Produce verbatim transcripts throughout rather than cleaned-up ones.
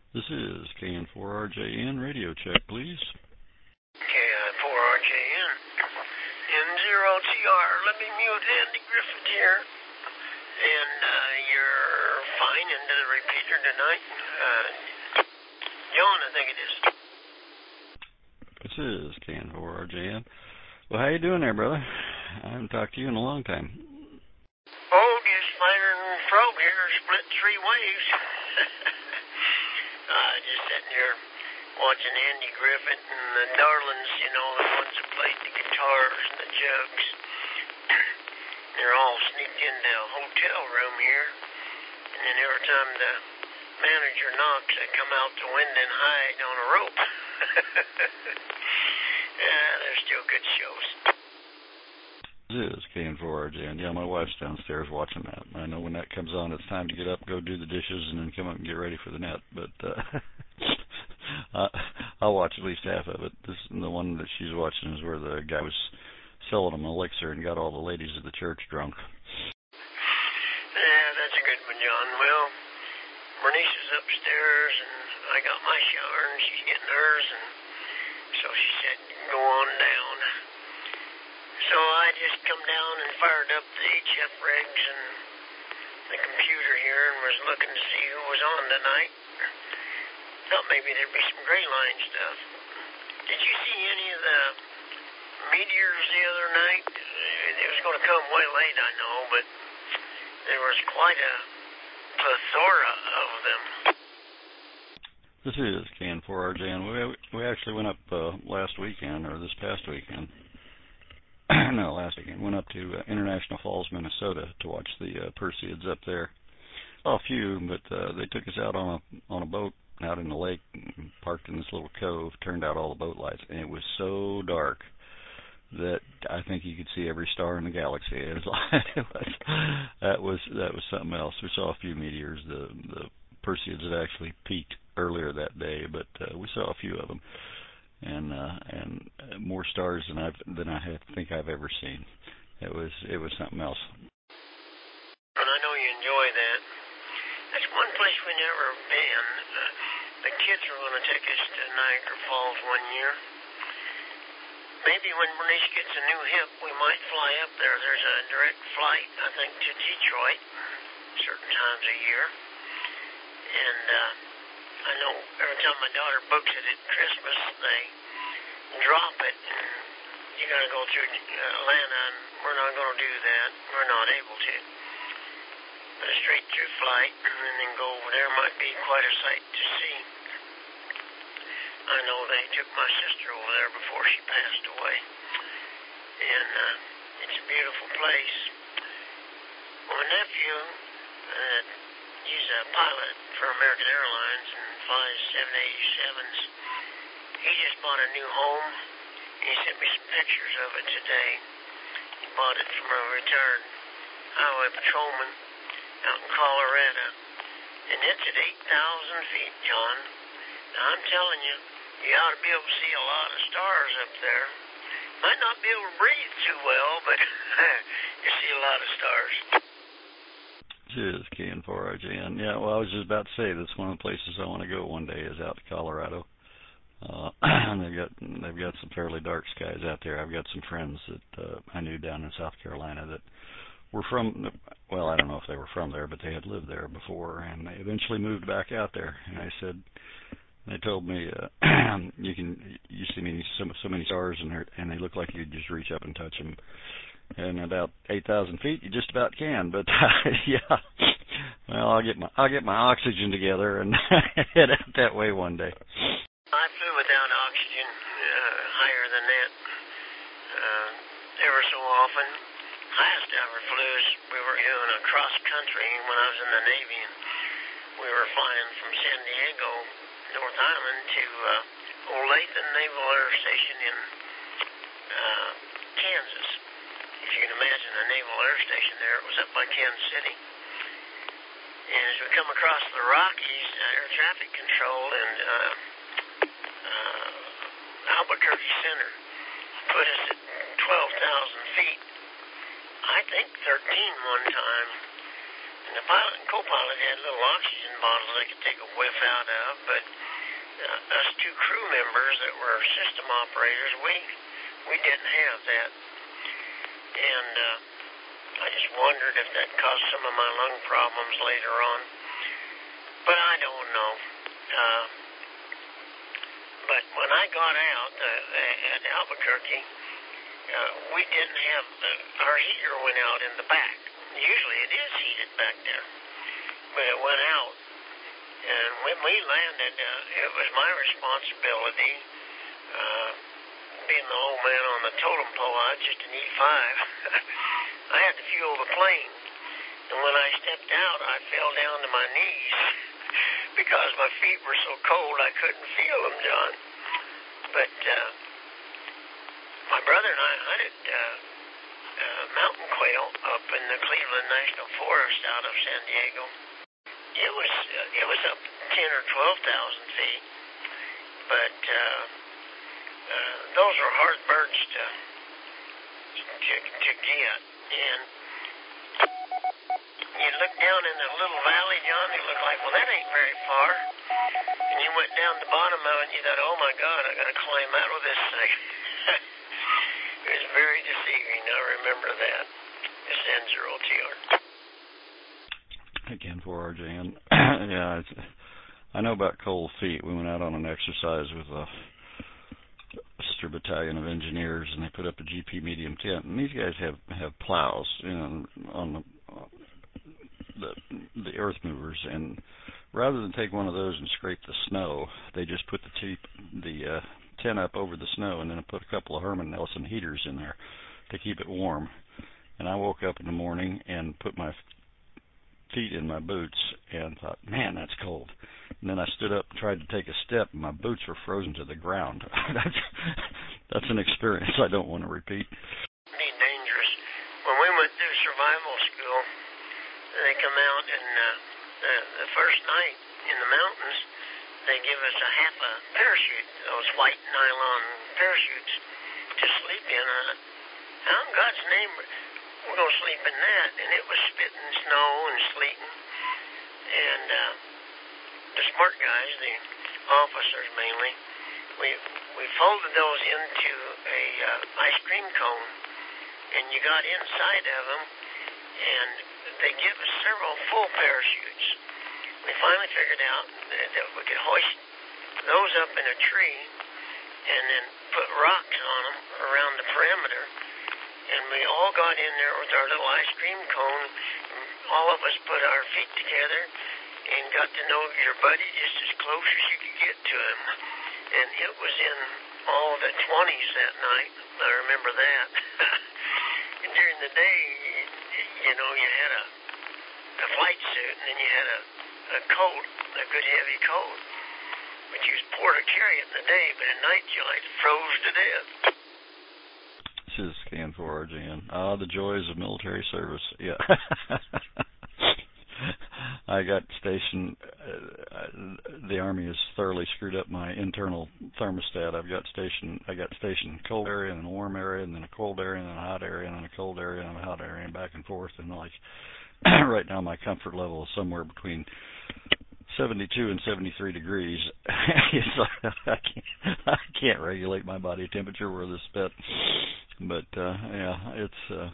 This is K N four R J N radio check, please. K N four R J N. N zero T R. Let me mute Andy Griffith here. And uh, you're fine into the repeater tonight. Uh, John, I think it is. This is K N four R J N. Well, how you doing there, brother? I haven't talked to you in a long time. Oh, just finer than frog here, split three ways. uh, just sitting here watching Andy Griffith and the Darlings, you know, the ones that played the guitars and the jugs. They're all sneaked into a hotel room here. And then every time the manager knocks, I come out the window and hide on a rope. Yeah, they're still good shows. This is K N four R J N. Yeah, my wife's downstairs watching that. I know when that comes on, it's time to get up, go do the dishes, and then come up and get ready for the net. But uh, I, I'll watch at least half of it. This the one that she's watching is where the guy was selling them elixir and got all the ladies of the church drunk. Yeah, that's a good one, John. Well, Bernice is upstairs, and I got my shower, and she's getting hers, and so she said, go on down. So I just come down and fired up the H F rigs and the computer here and was looking to see who was on tonight. Thought maybe there'd be some gray line stuff. Did you see any of the meteors the other night? It was going to come way late, I know, but there was quite a plethora of them. This is K N four R J N. We, we actually went up uh, last weekend, or this past weekend. no, last weekend. Went up to uh, International Falls, Minnesota to watch the uh, Perseids up there. Well, a few, but uh, they took us out on a on a boat out in the lake, parked in this little cove, turned out all the boat lights, and it was so dark that I think you could see every star in the galaxy. It was, it was that was that was something else. We saw a few meteors. The the Perseids had actually peaked earlier that day, but uh, we saw a few of them, and uh, and more stars than I've than I have, think I've ever seen. It was it was something else. And I know you enjoy that. That's one place we never been. Uh, the kids were going to take us to Niagara Falls one year. Maybe when Bernice gets a new hip, we might fly up there. There's a direct flight, I think, to Detroit certain times a year. And uh, I know every time my daughter books it at Christmas, they drop it. And you got to go through Atlanta, and we're not going to do that. We're not able to. But a straight through flight, and then go over there might be quite a sight to see. I know they took my sister over there before she passed away. And uh, it's a beautiful place. My nephew, uh, he's a pilot for American Airlines and flies seven eighty-sevens. He just bought a new home. He sent me some pictures of it today. He bought it from a retired highway patrolman out in Colorado. And it's at eight thousand feet, John. Now, I'm telling you, you ought to be able to see a lot of stars up there. Might not be able to breathe too well, but you see a lot of stars. This is K N four R J N. Yeah, well, I was just about to say that's one of the places I want to go one day is out to Colorado. Uh, they've got they've got some fairly dark skies out there. I've got some friends that uh, I knew down in South Carolina that were from. Well, I don't know if they were from there, but they had lived there before, and they eventually moved back out there. And I said, they told me uh, you can you see many so, so many stars, and they and they look like you just reach up and touch them. And about eight thousand feet, you just about can. But uh, yeah, well, I'll get my I'll get my oxygen together and head out that way one day. I flew without oxygen uh, higher than that uh, ever so often. Highest I ever flew is we were doing a cross country when I was in the Navy, and we were flying from San Diego, North Island, to uh, Olathe Naval Air Station in uh, Kansas. If you can imagine a naval air station there, it was up by Kansas City. And as we come across the Rockies, uh, air traffic control and uh, uh, Albuquerque Center put us at twelve thousand feet. I think thirteen one time. And the pilot and co-pilot had little oxygen bottles they could take a whiff out of, but uh, us two crew members that were system operators, we we didn't have that. And uh, I just wondered if that caused some of my lung problems later on. But I don't know. Uh, but when I got out uh, at Albuquerque, uh, we didn't have, uh, our heater went out in the back. Usually it is heated back there, but it went out. And when we landed, uh, it was my responsibility, uh, being the old man on the totem pole, I was just an E five. I had to fuel the plane. And when I stepped out, I fell down to my knees because my feet were so cold I couldn't feel them, John. But uh, my brother and I hunted uh, uh, mountain quail up in the Cleveland National Forest out of San Diego. It was uh, it was up ten or twelve thousand feet, but uh, uh, those were hard birds to to to get. And you look down in the little valley, John. You look like, well, that ain't very far. And you went down the bottom of it, and you thought, oh my God, I got to climb out of this thing. It was very deceiving. I remember that. This ends your O T R. Again for R J N. Yeah, it's, I know about cold feet. We went out on an exercise with a sister battalion of engineers, and they put up a G P medium tent. And these guys have have plows, you know, on the the, the earth movers. And rather than take one of those and scrape the snow, they just put the cheap, the uh, tent up over the snow, and then put a couple of Herman Nelson heaters in there to keep it warm. And I woke up in the morning and put my feet in my boots and thought, man, that's cold. And then I stood up and tried to take a step, and my boots were frozen to the ground. that's that's an experience I don't want to repeat. Be dangerous. When we went through survival school, they come out, and uh, the, the first night in the mountains, they give us a half a parachute, those white nylon parachutes, to sleep in. Uh, how in God's name we're going to sleep in that? And it was spitting snow and sleeting. And uh, the smart guys, the officers mainly, we we folded those into a uh, ice cream cone, and you got inside of them, and they give us several full parachutes. We finally figured out that, that we could hoist those up in a tree and then put rocks on them around the perimeter. And we all got in there with our little ice cream cone. All of us put our feet together and got to know your buddy just as close as you could get to him. And it was in all the twenties that night. I remember that. And during the day, you know, you had a, a flight suit, and then you had a, a coat, a good heavy coat. But you was poor to carry it in the day, but at night you like froze to death. This is Scan for R J N. Ah, the joys of military service. Yeah. I got stationed, uh, the Army has thoroughly screwed up my internal thermostat. I've got stationed, I got stationed in a cold area and a warm area, and then a cold area and then a hot area and then a cold area and a hot area and back and forth. And like right now my comfort level is somewhere between seventy-two and seventy-three degrees. So I can't, I can't regulate my body temperature with a spit. But uh, yeah, it's uh,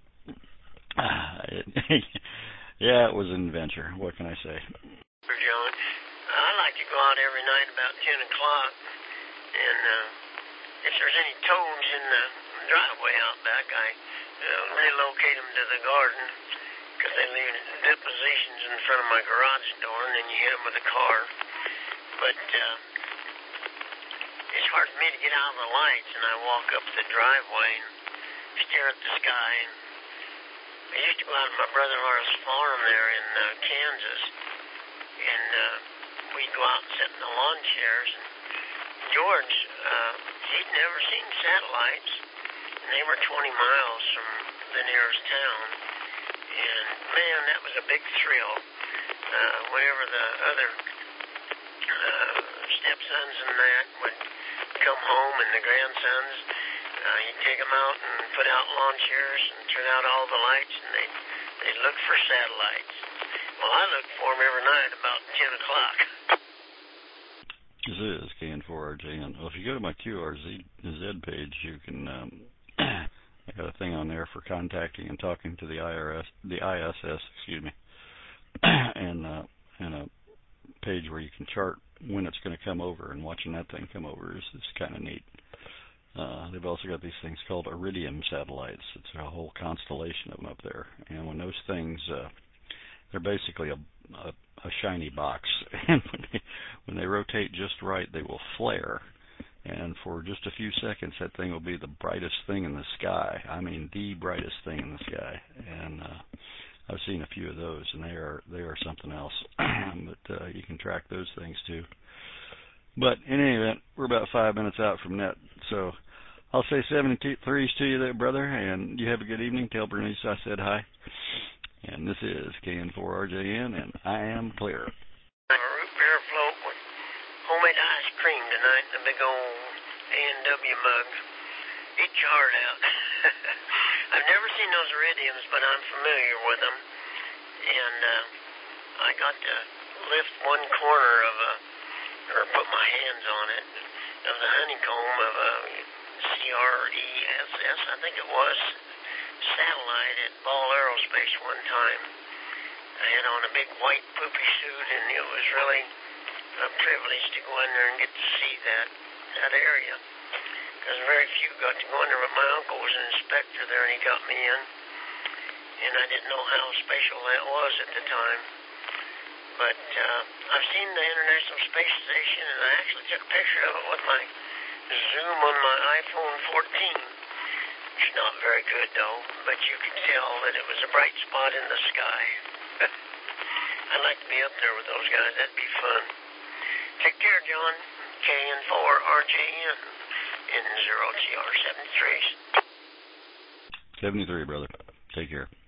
it, yeah, it was an adventure. What can I say? John, I like to go out every night about ten o'clock, and uh, if there's any toads in the driveway out back, I uh, relocate them to the garden, because they leave depositions in front of my garage door, and then you hit them with a car. But uh, it's hard for me to get out of the lights, and I walk up the driveway and stare at the sky. And I used to go out to my brother-in-law's farm there in uh, Kansas, and uh, we'd go out and sit in the lawn chairs. And George, uh, he'd never seen satellites, and they were twenty miles from the nearest town. And, man, that was a big thrill. Uh, whenever the other uh, stepsons and that would come home, and the grandsons, uh, you'd take them out and put out lawn chairs and turn out all the lights, and they'd, they'd look for satellites. Well, I look for them every night about ten o'clock. This is K N four R J N. Well, if you go to my Q R Z page, you can, um, I got a thing on there for contacting and talking to the I R S, the I S S, excuse me, and, uh, and a page where you can chart when it's going to come over, and watching that thing come over is, is kind of neat. Uh, they've also got these things called Iridium satellites. It's a whole constellation of them up there, and when those things, uh, they're basically a, a, a shiny box, and when they, when they rotate just right, they will flare, and for just a few seconds, that thing will be the brightest thing in the sky. I mean, the brightest thing in the sky, and uh, I've seen a few of those, and they are they are something else. But uh, you can track those things too. But in any event, we're about five minutes out from net, so I'll say seventy-threes to you there, brother, and you have a good evening. Tell Bernice I said hi. And this is K N four R J N, and I am clear. A root beer float with homemade ice cream tonight in a big old A and W mug. Eat your heart out. I've never seen those iridiums, but I'm familiar with them. And uh, I got to lift one corner of a, or put my hands on it, of the honeycomb of a C R E S S, I think it was, satellite at Ball Aerospace one time. I had on a big white poopy suit, and it was really a privilege to go in there and get to see that that area. Because very few got to go in there, but my uncle was an inspector there, and he got me in. And I didn't know how special that was at the time. But uh, I've seen the International Space Station, and I actually took a picture of it with my zoom on my iPhone fourteen. It's not very good, though, but you can tell that it was a bright spot in the sky. I'd like to be up there with those guys. That'd be fun. Take care, John. K N four R J N in zero T R seventy-threes. seventy-three, brother. Take care.